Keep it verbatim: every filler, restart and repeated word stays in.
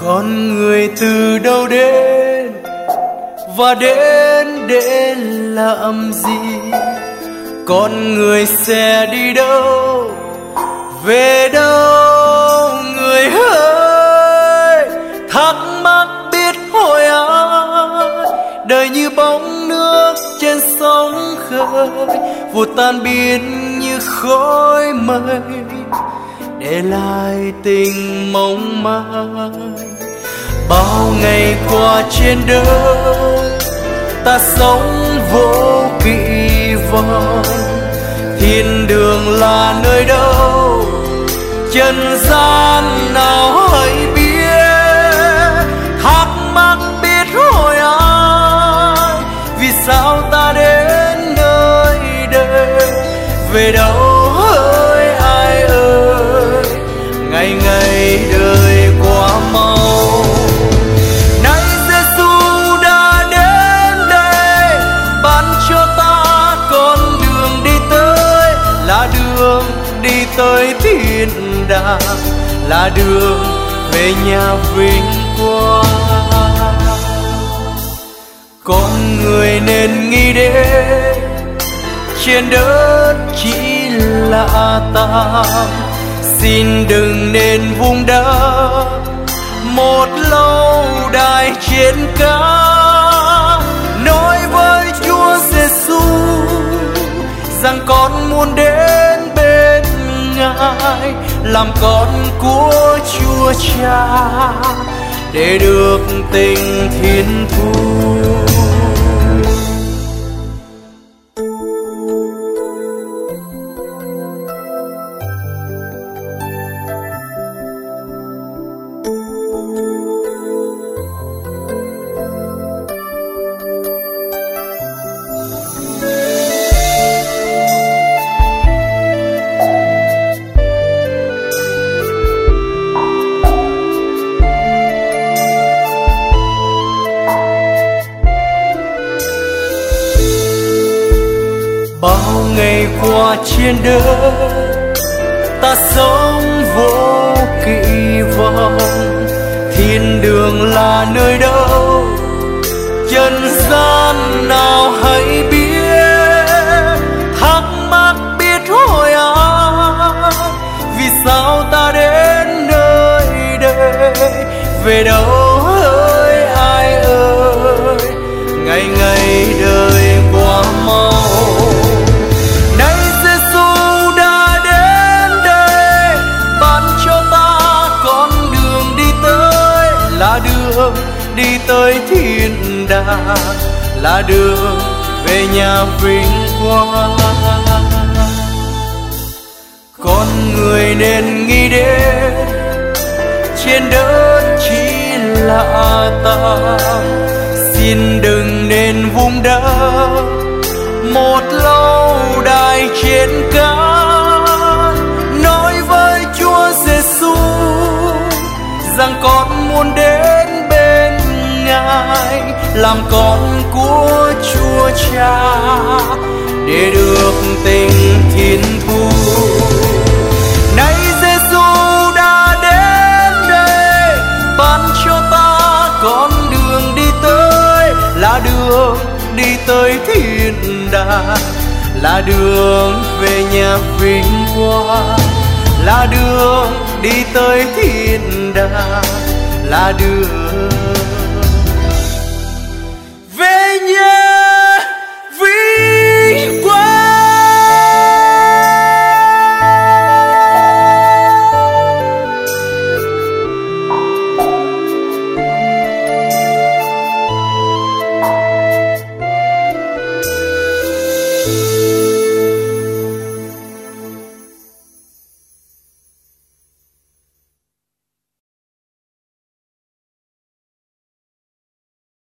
Con người từ đâu đến và đến để làm gì? Con người sẽ đi đâu, về đâu người ơi? Thắc mắc biết hỏi ai, đời như bóng nước trên sóng khơi, vụt tan biến như khói mây, để lại tình mong manh. Bao ngày qua trên đời ta sống vô kỳ vọng, thiên đường là nơi đâu, trần gian nào hãy biết. Thắc mắc biết hỏi ai, vì sao ta đến nơi đây, về đâu hỡi ai ơi? Ngày ngày đời quá mau, nay Giêsu đã đến đây, ban cho ta con đường đi tới, là đường đi tới thiên đàng, là đường về nhà vinh quang. Con người nên nghĩ đến trên đất chỉ là ta, xin đừng nên vung đá một lâu đài trên cao. Nói với Chúa Giêsu rằng con muốn đến bên Ngài, làm con của Chúa Cha để được tình thiên thu. Bao ngày qua trên đời ta sống vô kỳ vọng, thiên đường là nơi đâu, trần gian nào hãy biết. Thắc mắc biết hỏi ai, vì sao ta đến nơi đây, về đâu hỡi ai ơi? Ngày ngày đời quá mau, là đường đi tới thiên đàng, là đường về nhà vinh quang. Con người nên nghĩ đến trên đất chỉ là ta, xin đừng nên vung đá một lâu đài trên cao. Nói với Chúa Giêsu rằng con muốn đến bên Ngài, làm con của Chúa Cha để được tình thiên thu. Nay Giêsu đã đến đây, ban cho ta con đường đi tới, là đường đi tới thiên đàng, là đường về nhà vinh quang, là đường đi tới thiên đàng, là đường